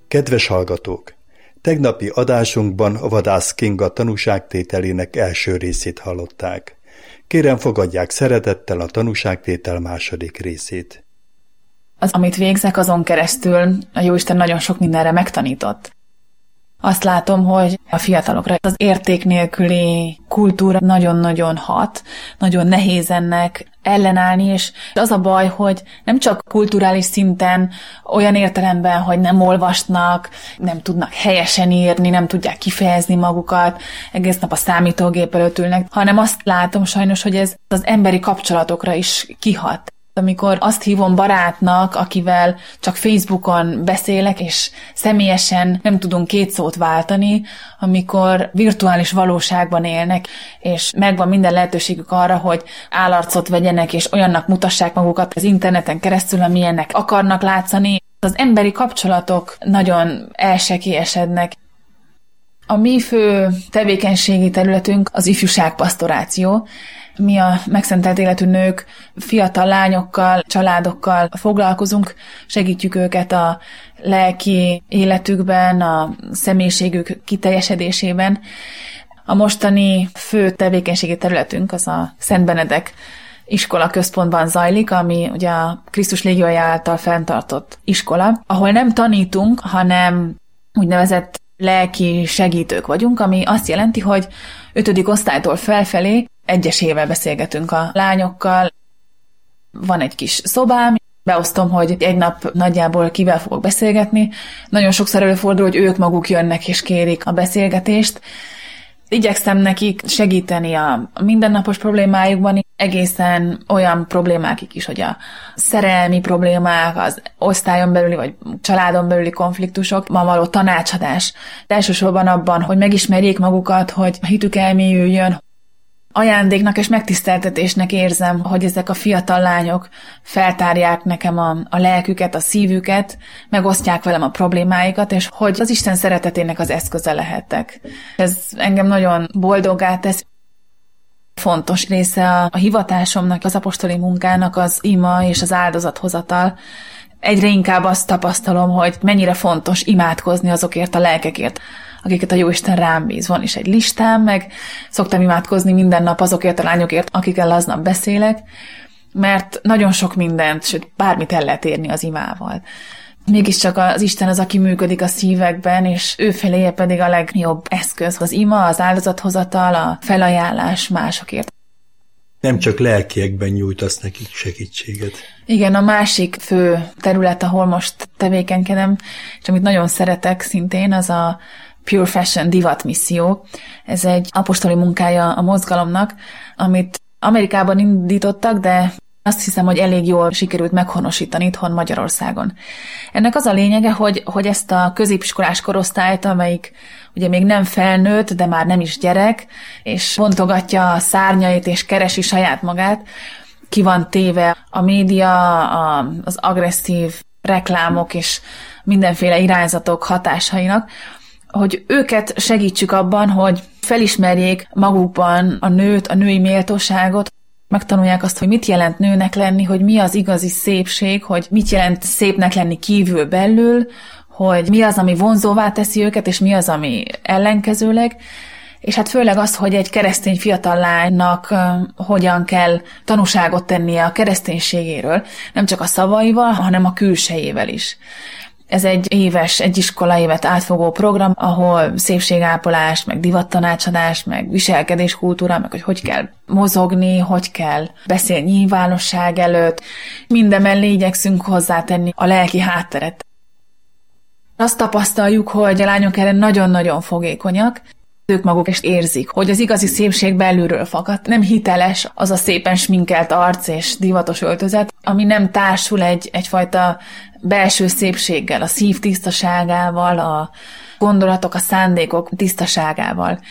Kedves hallgatók! Tegnapi adásunkban a Vadász Kinga tanúságtételének első részét hallották. Kérem, fogadják szeretettel a tanúságtétel második részét. Az, amit végzek, azon keresztül a Jóisten nagyon sok mindenre megtanított. Azt látom, hogy a fiatalokra az érték nélküli kultúra nagyon-nagyon hat, nagyon nehéz ennek ellenállni, és az a baj, hogy nem csak kulturális szinten, olyan értelemben, hogy nem olvasnak, nem tudnak helyesen írni, nem tudják kifejezni magukat, egész nap a számítógép előtt ülnek, hanem azt látom sajnos, hogy ez az emberi kapcsolatokra is kihat. Amikor azt hívom barátnak, akivel csak Facebookon beszélek, és személyesen nem tudunk két szót váltani, amikor virtuális valóságban élnek, és megvan minden lehetőségük arra, hogy állarcot vegyenek, és olyannak mutassák magukat az interneten keresztül, amilyennek akarnak látszani. Az emberi kapcsolatok nagyon elsekélyesednek. A mi fő tevékenységi területünk az ifjúságpasztoráció. Mi a megszentelt életű nők fiatal lányokkal, családokkal foglalkozunk, segítjük őket a lelki életükben, a személyiségük kiteljesedésében. A mostani fő tevékenységi területünk az a Szent Benedek iskola központban zajlik, ami ugye a Krisztus légiója által fenntartott iskola, ahol nem tanítunk, hanem úgynevezett lelki segítők vagyunk, ami azt jelenti, hogy 5. osztálytól felfelé egyesével beszélgetünk a lányokkal. Van egy kis szobám, beosztom, hogy egy nap nagyjából kivel fogok beszélgetni. Nagyon sokszor előfordul, hogy ők maguk jönnek és kérik a beszélgetést. Igyekszem nekik segíteni a mindennapos problémájukban, egészen olyan problémákig is, hogy a szerelmi problémák, az osztályon belüli vagy családon belüli konfliktusok, ma való tanácsadás. De elsősorban abban, hogy megismerjék magukat, hogy a hitük elmélyüljön. Ajándéknak és megtiszteltetésnek érzem, hogy ezek a fiatal lányok feltárják nekem a lelküket, a szívüket, megosztják velem a problémáikat, és hogy az Isten szeretetének az eszköze lehettek. Ez engem nagyon boldoggá tesz. Fontos része a hivatásomnak, az apostoli munkának az ima és az áldozathozatal. Egyre inkább azt tapasztalom, hogy mennyire fontos imádkozni azokért a lelkekért, akiket a Jóisten rám bíz. Van is egy listám, meg szoktam imádkozni minden nap azokért a lányokért, akikkel aznap beszélek, mert nagyon sok mindent, sőt bármit el lehet érni az imával. Mégiscsak az Isten az, aki működik a szívekben, és ő feléje pedig a legjobb eszköz. Az ima, az áldozathozatal, a felajánlás másokért. Nem csak lelkiekben nyújtasz nekik segítséget. Igen, a másik fő terület, ahol most tevékenykedem, és amit nagyon szeretek szintén, az a Pure Fashion divat misszió. Ez egy apostoli munkája a mozgalomnak, amit Amerikában indítottak, de azt hiszem, hogy elég jól sikerült meghonosítani itthon Magyarországon. Ennek az a lényege, hogy ezt a középiskolás korosztályt, amelyik ugye még nem felnőtt, de már nem is gyerek, és bontogatja a szárnyait és keresi saját magát, ki van téve a média, az agresszív reklámok és mindenféle irányzatok hatásainak, hogy őket segítsük abban, hogy felismerjék magukban a nőt, a női méltóságot, megtanulják azt, hogy mit jelent nőnek lenni, hogy mi az igazi szépség, hogy mit jelent szépnek lenni kívül belül, hogy mi az, ami vonzóvá teszi őket, és mi az, ami ellenkezőleg, és hát főleg az, hogy egy keresztény fiatal lánynak hogyan kell tanúságot tennie a kereszténységéről, nem csak a szavaival, hanem a külsejével is. Ez egy iskolaévet átfogó program, ahol szépségápolás, meg divattanácsadás, meg viselkedéskultúra, meg hogy kell mozogni, hogy kell beszélni nyilvánosság előtt. Mindemellé igyekszünk hozzátenni a lelki hátteret. Azt tapasztaljuk, hogy a lányok erre nagyon-nagyon fogékonyak, ők maguk is érzik, hogy az igazi szépség belülről fakad. Nem hiteles az a szépen sminkelt arc és divatos öltözet, ami nem társul egyfajta belső szépséggel, a szív tisztaságával, a gondolatok, a szándékok tisztaságával.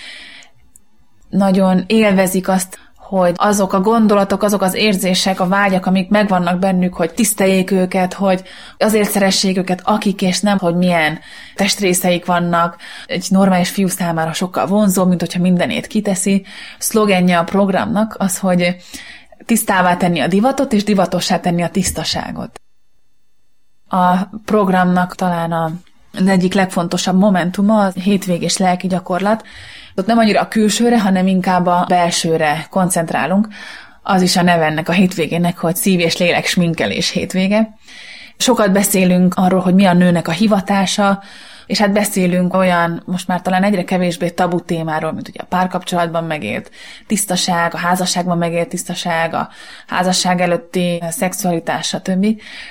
Nagyon élvezik azt, hogy azok a gondolatok, azok az érzések, a vágyak, amik megvannak bennük, hogy tiszteljék őket, hogy azért szeressék őket, akik és nem, hogy milyen testrészeik vannak. Egy normális fiú számára sokkal vonzó, mint hogyha mindenét kiteszi. Szlogenje a programnak az, hogy tisztává tenni a divatot, és divatossá tenni a tisztaságot. A programnak talán a az egyik legfontosabb momentuma a hétvégés lelki gyakorlat. Ott nem annyira a külsőre, hanem inkább a belsőre koncentrálunk. Az is a neve ennek a hétvégének, hogy szív- és lélek sminkelés hétvége. Sokat beszélünk arról, hogy mi a nőnek a hivatása, és hát beszélünk olyan, most már talán egyre kevésbé tabu témáról, mint ugye a párkapcsolatban megélt tisztaság, a házasságban megélt tisztaság, a házasság előtti szexualitás, stb.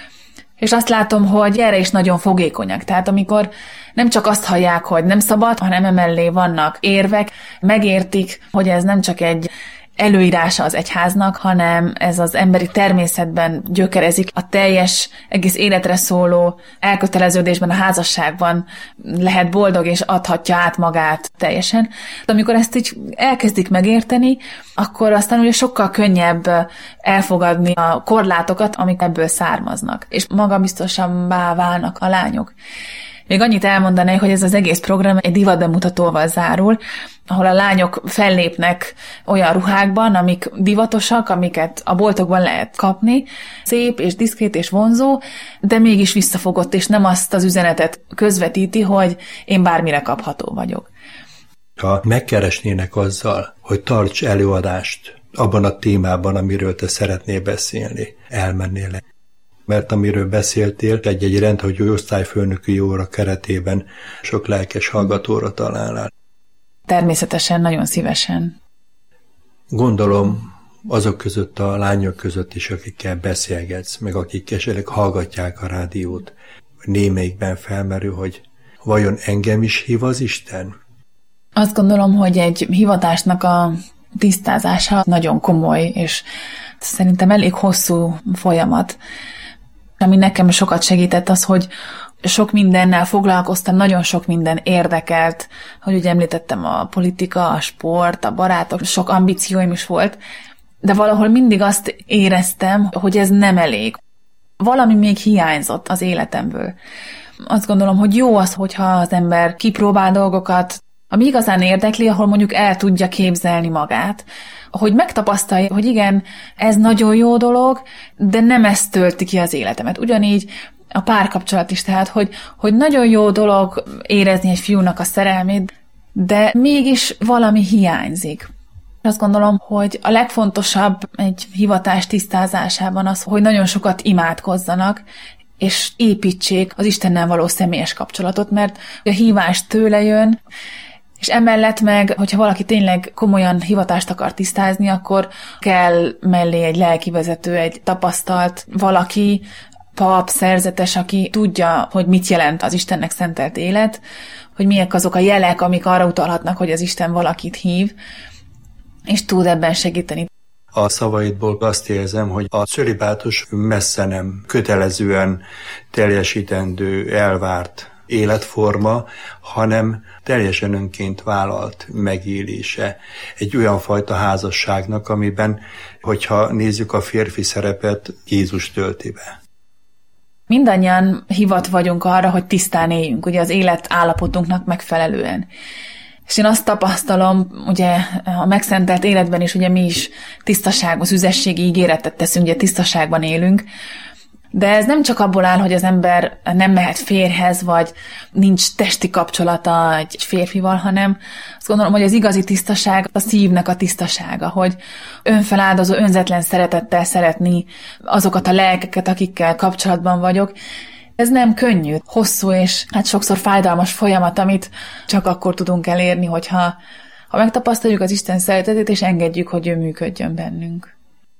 És azt látom, hogy erre is nagyon fogékonyak. Tehát amikor nem csak azt hallják, hogy nem szabad, hanem emellé vannak érvek, megértik, hogy ez nem csak egy előírása az egyháznak, hanem ez az emberi természetben gyökerezik, a teljes, egész életre szóló elköteleződésben, a házasságban lehet boldog, és adhatja át magát teljesen. De amikor ezt így elkezdik megérteni, akkor aztán ugye sokkal könnyebb elfogadni a korlátokat, amik ebből származnak, és magabiztosabbá válnak a lányok. Még annyit elmondanék, hogy ez az egész program egy divatbemutatóval zárul, ahol a lányok fellépnek olyan ruhákban, amik divatosak, amiket a boltokban lehet kapni, szép és diszkrét és vonzó, de mégis visszafogott, és nem azt az üzenetet közvetíti, hogy én bármire kapható vagyok. Ha megkeresnének azzal, hogy tarts előadást abban a témában, amiről te szeretnél beszélni, elmennél le. Mert amiről beszéltél, egy rendhagyó osztályfőnöki óra keretében sok lelkes hallgatóra találnál. Természetesen, nagyon szívesen. Gondolom azok között a lányok között is, akikkel beszélgetsz, meg akik esetleg hallgatják a rádiót, némelyikben felmerül, hogy vajon engem is hív az Isten? Azt gondolom, hogy egy hivatásnak a tisztázása nagyon komoly, és szerintem elég hosszú folyamat. Ami nekem sokat segített az, hogy sok mindennel foglalkoztam, nagyon sok minden érdekelt, hogy ugye említettem a politika, a sport, a barátok, sok ambícióim is volt, de valahol mindig azt éreztem, hogy ez nem elég. Valami még hiányzott az életemből. Azt gondolom, hogy jó az, hogyha az ember kipróbál dolgokat, ami igazán érdekli, ahol mondjuk el tudja képzelni magát, hogy megtapasztalja, hogy igen, ez nagyon jó dolog, de nem ez tölti ki az életemet. Ugyanígy a párkapcsolat is, tehát, hogy nagyon jó dolog érezni egy fiúnak a szerelmét, de mégis valami hiányzik. Azt gondolom, hogy a legfontosabb egy hivatás tisztázásában az, hogy nagyon sokat imádkozzanak, és építsék az Istennel való személyes kapcsolatot, mert a hívás tőle jön, és emellett meg, hogyha valaki tényleg komolyan hivatást akar tisztázni, akkor kell mellé egy lelkivezető, egy tapasztalt valaki, pap, szerzetes, aki tudja, hogy mit jelent az Istennek szentelt élet, hogy milyek azok a jelek, amik arra utalhatnak, hogy az Isten valakit hív, és tud ebben segíteni. A szavaidból azt érzem, hogy a cölibátus messze nem kötelezően teljesítendő, elvárt életforma, hanem teljesen önként vállalt megélése egy olyan fajta házasságnak, amiben, hogyha nézzük a férfi szerepet, Jézus tölti be. Mindannyian hivat vagyunk arra, hogy tisztán éljünk, ugye az élet állapotunknak megfelelően. És én azt tapasztalom, ugye a megszentelt életben is, ugye mi is tisztaságos, üzességi ígéretet teszünk, ugye tisztaságban élünk, de ez nem csak abból áll, hogy az ember nem mehet férjhez, vagy nincs testi kapcsolata egy férfival, hanem azt gondolom, hogy az igazi tisztaság a szívnek a tisztasága, hogy önfeláldozó, önzetlen szeretettel szeretni azokat a lelkeket, akikkel kapcsolatban vagyok. Ez nem könnyű, hosszú és hát sokszor fájdalmas folyamat, amit csak akkor tudunk elérni, hogyha megtapasztaljuk az Isten szeretetét, és engedjük, hogy ő működjön bennünk.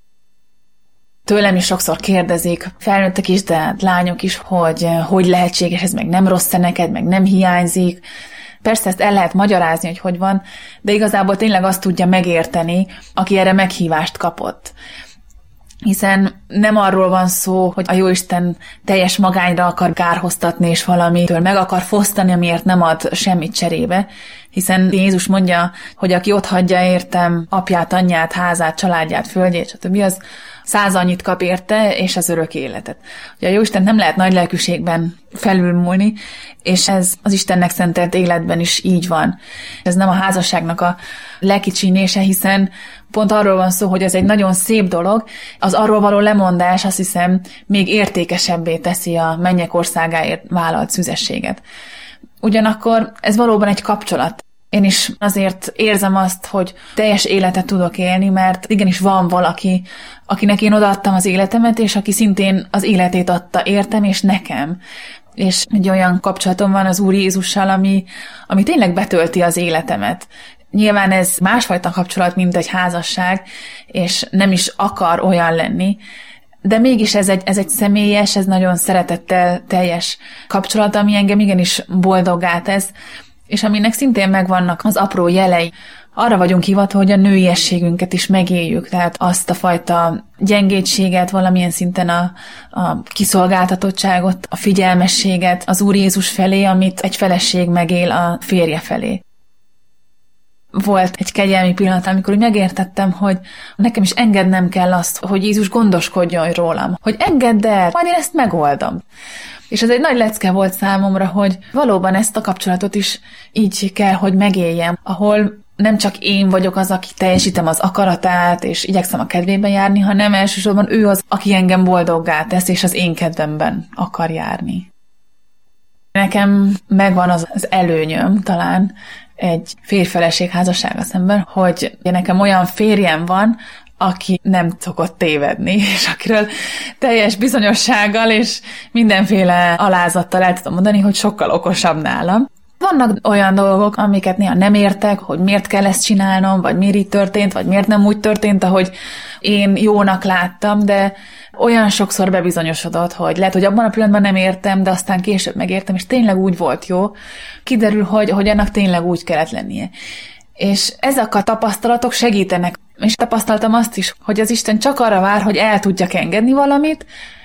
Tőlem is sokszor kérdezik, felnőttek is, de lányok is, hogy lehetséges, ez meg nem rossz-e neked, meg nem hiányzik. Persze ezt el lehet magyarázni, hogy van, de igazából tényleg azt tudja megérteni, aki erre meghívást kapott. Hiszen nem arról van szó, hogy a Jóisten teljes magányra akar kárhoztatni, és valamitől meg akar fosztani, amiért nem ad semmit cserébe, hiszen Jézus mondja, hogy aki otthagyja értem apját, anyját, házát, családját, földjét, stb. Az 100 annyit kap érte, és az örök életet. Ugye a Jóisten nem lehet nagy lelkűségben felülmúlni, és ez az Istennek szentelt életben is így van. Ez nem a házasságnak a lekicsinése, hiszen pont arról van szó, hogy ez egy nagyon szép dolog, az arról való lemondás, azt hiszem, még értékesebbé teszi a mennyek országáért vállalt szüzességet. Ugyanakkor ez valóban egy kapcsolat. Én is azért érzem azt, hogy teljes életet tudok élni, mert igenis van valaki, akinek én odaadtam az életemet, és aki szintén az életét adta értem és nekem. És egy olyan kapcsolatom van az Úr Jézussal, ami tényleg betölti az életemet. Nyilván ez másfajta kapcsolat, mint egy házasság, és nem is akar olyan lenni, de mégis ez egy személyes, ez nagyon szeretettel teljes kapcsolat, ami engem igenis boldoggá tesz, és aminek szintén megvannak az apró jelei. Arra vagyunk hivatva, hogy a nőiességünket is megéljük, tehát azt a fajta gyengétséget, valamilyen szinten a kiszolgáltatottságot, a figyelmességet az Úr Jézus felé, amit egy feleség megél a férje felé. Volt egy kegyelmi pillanat, amikor úgy megértettem, hogy nekem is engednem kell azt, hogy Jézus gondoskodjon rólam, hogy engedd el, majd én ezt megoldom. És ez egy nagy lecke volt számomra, hogy valóban ezt a kapcsolatot is így kell, hogy megéljem, ahol nem csak én vagyok az, aki teljesítem az akaratát, és igyekszem a kedvében járni, hanem elsősorban ő az, aki engem boldoggá tesz, és az én kedvemben akar járni. Nekem megvan az előnyöm talán egy férj-feleség házassága szemben, hogy nekem olyan férjem van, aki nem szokott tévedni, és akiről teljes bizonyossággal és mindenféle alázattal el tudom mondani, hogy sokkal okosabb nálam. Vannak olyan dolgok, amiket néha nem értek, hogy miért kell ezt csinálnom, vagy miért így történt, vagy miért nem úgy történt, ahogy én jónak láttam, de olyan sokszor bebizonyosodott, hogy lehet, hogy abban a pillanatban nem értem, de aztán később megértem, és tényleg úgy volt jó. Kiderül, hogy annak tényleg úgy kellett lennie. És ezek a tapasztalatok segítenek. És tapasztaltam azt is, hogy az Isten csak arra vár, hogy el tudjak engedni valamit,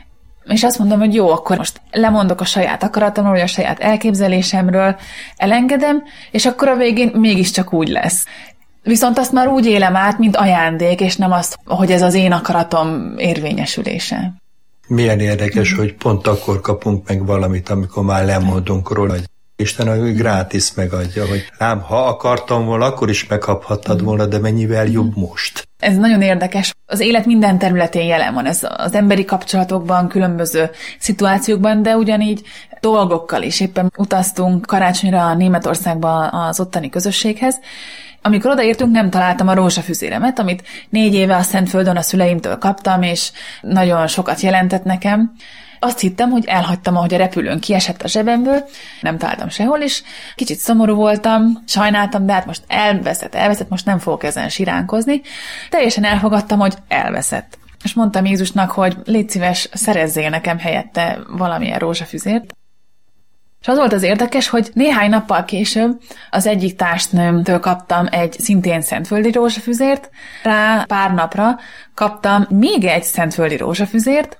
és azt mondom, hogy jó, akkor most lemondok a saját akaratomról, vagy a saját elképzelésemről, elengedem, és akkor a végén mégiscsak úgy lesz. Viszont azt már úgy élem át, mint ajándék, és nem azt, hogy ez az én akaratom érvényesülése. Milyen érdekes, hogy pont akkor kapunk meg valamit, amikor már lemondunk róla. Isten a grátis megadja, hogy lám, ha akartam volna, akkor is megkaphattad volna, de mennyivel jobb most. Ez nagyon érdekes. Az élet minden területén jelen van. Ez az emberi kapcsolatokban, különböző szituációkban, de ugyanígy dolgokkal is. Éppen utaztunk karácsonyra Németországba az ottani közösséghez. Amikor odaértünk, nem találtam a rózsafüzéremet, amit 4 éve a Szentföldön a szüleimtől kaptam, és nagyon sokat jelentett nekem. Azt hittem, hogy elhagytam, ahogy a repülőn kiesett a zsebemből, nem találtam sehol, és kicsit szomorú voltam, sajnáltam, de hát most elveszett, most nem fogok ezen siránkozni. Teljesen elfogadtam, hogy elveszett. És mondtam Jézusnak, hogy légy szíves, szerezzél nekem helyette valamilyen rózsafüzért. És az volt az érdekes, hogy néhány nappal később az egyik társnőmtől kaptam egy szintén szentföldi rózsafüzért, rá pár napra kaptam még egy szentföldi rózsafüzért,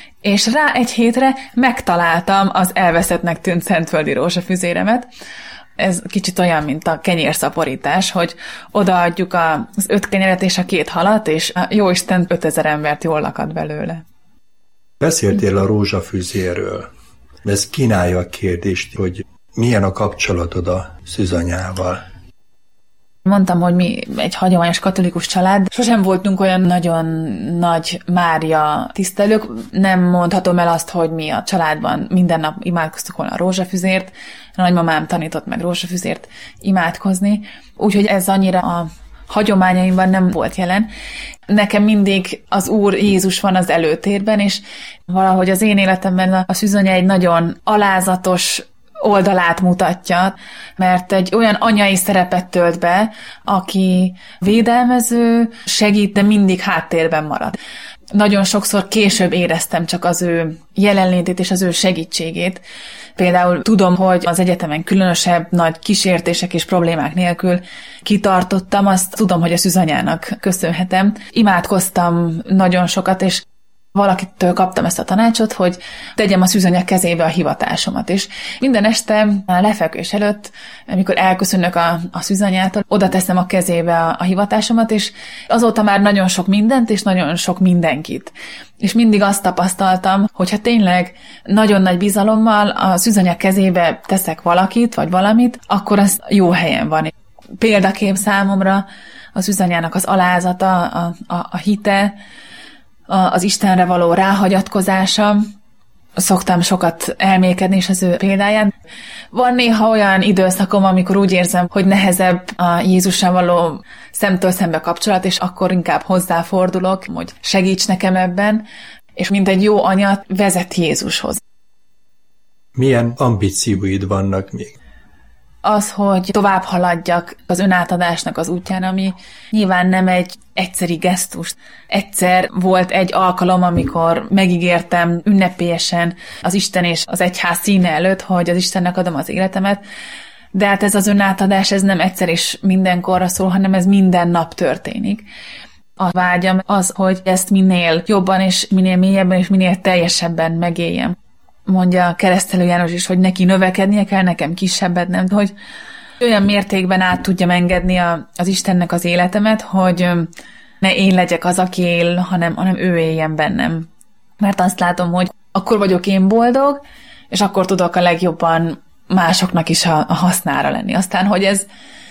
és rá egy hétre megtaláltam az elveszettnek tűnt szentföldi rózsafüzéremet. Ez kicsit olyan, mint a kenyérszaporítás, hogy odaadjuk az 5 kenyeret és a 2 halat, és a Jóisten 5000 embert jól lakad belőle. Beszéltél a rózsafüzéről, de ez kínálja a kérdést, hogy milyen a kapcsolatod a szűzanyával. Mondtam, hogy mi egy hagyományos katolikus család. Sosem voltunk olyan nagyon nagy Mária tisztelők. Nem mondhatom el azt, hogy mi a családban minden nap imádkoztuk volna a rózsafüzért. A nagymamám tanított meg rózsafüzért imádkozni. Úgyhogy ez annyira a hagyományaimban nem volt jelen. Nekem mindig az Úr Jézus van az előtérben, és valahogy az én életemben a szűzanya egy nagyon alázatos oldalát mutatja, mert egy olyan anyai szerepet tölt be, aki védelmező, segít, de mindig háttérben marad. Nagyon sokszor később éreztem csak az ő jelenlétét és az ő segítségét. Például tudom, hogy az egyetemen különösebb nagy kísértések és problémák nélkül kitartottam, azt tudom, hogy a szűzanyának köszönhetem. Imádkoztam nagyon sokat, és Valakitől kaptam ezt a tanácsot, hogy tegyem a szűzanyag kezébe a hivatásomat, és minden este lefekvés előtt, amikor elköszönök a szűzanyától, oda teszem a kezébe a hivatásomat, és azóta már nagyon sok mindent, és nagyon sok mindenkit. És mindig azt tapasztaltam, hogyha tényleg nagyon nagy bizalommal a szűzanyag kezébe teszek valakit, vagy valamit, akkor az jó helyen van. Példakép számomra a szűzanyának az alázata, a hite, az Istenre való ráhagyatkozása. Szoktam sokat elmélkedni is az ő példáján. Van néha olyan időszakom, amikor úgy érzem, hogy nehezebb a Jézussal való szemtől szembe kapcsolat, és akkor inkább hozzáfordulok, hogy segíts nekem ebben, és mint egy jó anya vezet Jézushoz. Milyen ambícióid vannak még? Az, hogy tovább haladjak az önátadásnak az útján, ami nyilván nem egy egyszeri gesztus. Egyszer volt egy alkalom, amikor megígértem ünnepélyesen az Isten és az egyház színe előtt, hogy az Istennek adom az életemet, de hát ez az önátadás, ez nem egyszer és mindenkorra szól, hanem ez minden nap történik. A vágyam az, hogy ezt minél jobban és minél mélyebben és minél teljesebben megéljem. Mondja Keresztelő János is, hogy neki növekednie kell, nekem kisebbet nem, hogy olyan mértékben át tudjam engedni az Istennek az életemet, hogy ne én legyek az, aki él, hanem ő éljen bennem. Mert azt látom, hogy akkor vagyok én boldog, és akkor tudok a legjobban másoknak is a hasznára lenni. Aztán, hogy ez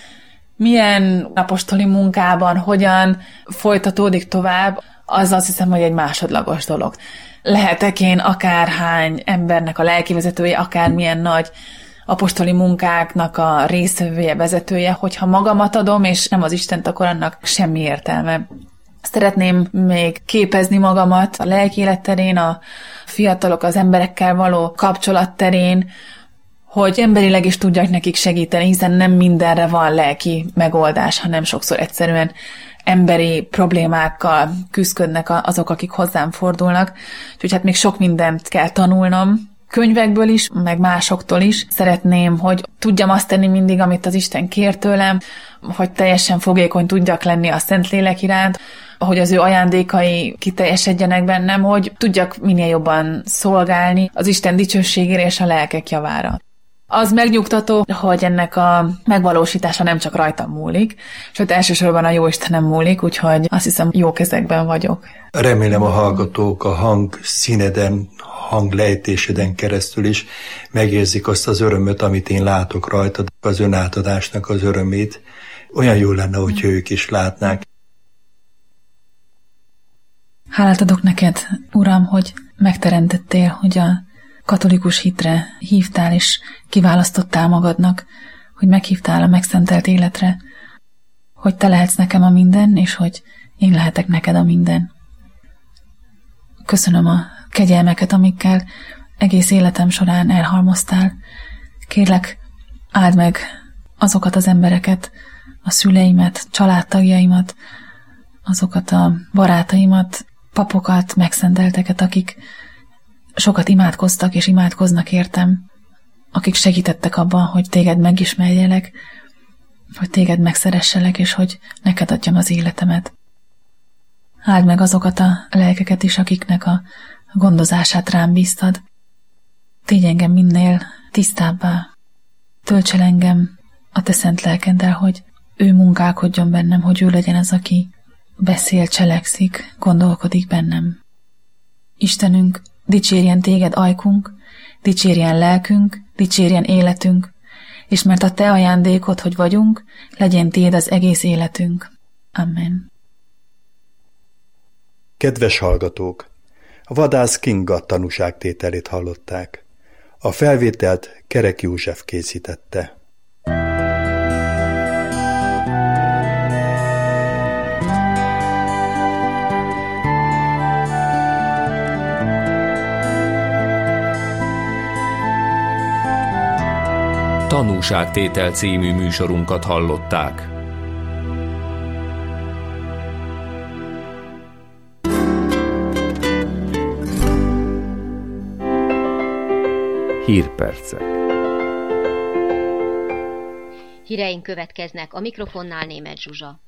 milyen apostoli munkában, hogyan folytatódik tovább, az azt hiszem, hogy egy másodlagos dolog. Lehetek én akárhány embernek a lelkivezetője, akármilyen nagy apostoli munkáknak a résztvevője, vezetője, hogyha magamat adom, és nem az Istent, akkor annak semmi értelme. Szeretném még képezni magamat a lelkiélet terén, a fiatalok, az emberekkel való kapcsolat terén, hogy emberileg is tudjak nekik segíteni, hiszen nem mindenre van lelki megoldás, hanem sokszor egyszerűen emberi problémákkal küzdködnek azok, akik hozzám fordulnak. Úgyhogy hát még sok mindent kell tanulnom, könyvekből is, meg másoktól is. Szeretném, hogy tudjam azt tenni mindig, amit az Isten kér tőlem, hogy teljesen fogékony tudjak lenni a Szentlélek iránt, hogy az ő ajándékai kiteljesedjenek bennem, hogy tudjak minél jobban szolgálni az Isten dicsőségére és a lelkek javára. Az megnyugtató, hogy ennek a megvalósítása nem csak rajtam múlik, sőt elsősorban a Jóistenem múlik, úgyhogy azt hiszem jó kezekben vagyok. Remélem a hallgatók a hang színeden, hanglejtéseden keresztül is megérzik azt az örömöt, amit én látok rajtad, az önátadásnak az örömét. Olyan jó lenne, hogyha ők is látnák. Hálát adok neked, Uram, hogy megteremtettél, hogy a katolikus hitre hívtál és kiválasztottál magadnak, hogy meghívtál a megszentelt életre, hogy te lehetsz nekem a minden, és hogy én lehetek neked a minden. Köszönöm a kegyelmeket, amikkel egész életem során elhalmoztál. Kérlek, áld meg azokat az embereket, a szüleimet, családtagjaimat, azokat a barátaimat, papokat, megszentelteket, akik sokat imádkoztak és imádkoznak értem, akik segítettek abban, hogy téged megismerjelek, hogy téged megszeresselek, és hogy neked adjam az életemet. Áld meg azokat a lelkeket is, akiknek a gondozását rám bíztad. Tégy engem minél tisztábbá. Tölts el engem a te szent lelkeddel, hogy ő munkálkodjon bennem, hogy ő legyen az, aki beszél, cselekszik, gondolkodik bennem. Istenünk, dicsérjen téged ajkunk, dicsérjen lelkünk, dicsérjen életünk, és mert a te ajándékod, hogy vagyunk, legyen tiéd az egész életünk. Amen. Kedves hallgatók! A Vadász Kinga tanúságtételét hallották. A felvételt Kerek József készítette. Tanúságtétel című műsorunkat hallották. Hírpercek. Híreink következnek, a mikrofonnál Németh Zsuzsa.